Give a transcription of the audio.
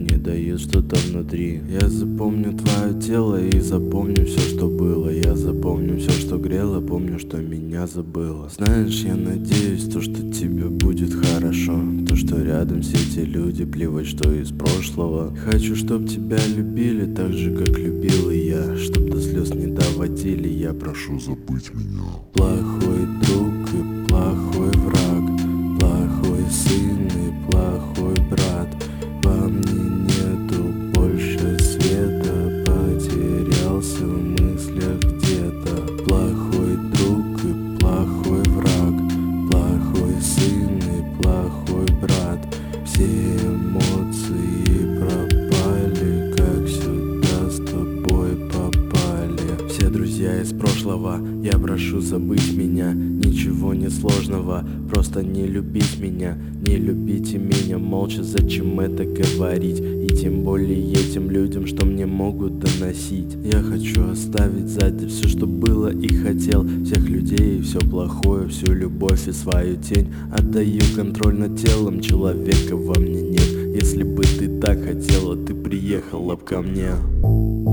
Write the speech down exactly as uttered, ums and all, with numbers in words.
не дает что-то внутри. Я запомню твое тело и запомню все, что было. Я запомню все, что грело, помню, что меня забыло. Знаешь, я надеюсь, то, что тебе будет хорошо, то, что рядом все эти люди, плевать, что из прошлого. Хочу, чтоб тебя любили так же, как любил и я, чтоб до слез не доводили, я прошу забыть меня. Плохой друг и плохой враг, плохой сын и плохой брат. Во мне нету больше света, потерялся в мыслях где-то. Плохой друг и плохой враг, плохой сын и плохой брат. Все эмоции пропали, как сюда с тобой попали. Все друзья из прошлого, я прошу забыть меня. Ничего не сложного, просто не любить меня. Не любите меня молча, зачем это говорить? И тем более этим людям, что мне могут доносить. Я хочу оставить сзади все, что было и хотел. Всех людей и все плохое, всю любовь и свою тень. Отдаю контроль над телом, человека во мне нет. Если бы ты так хотела, ты приехала б ко мне.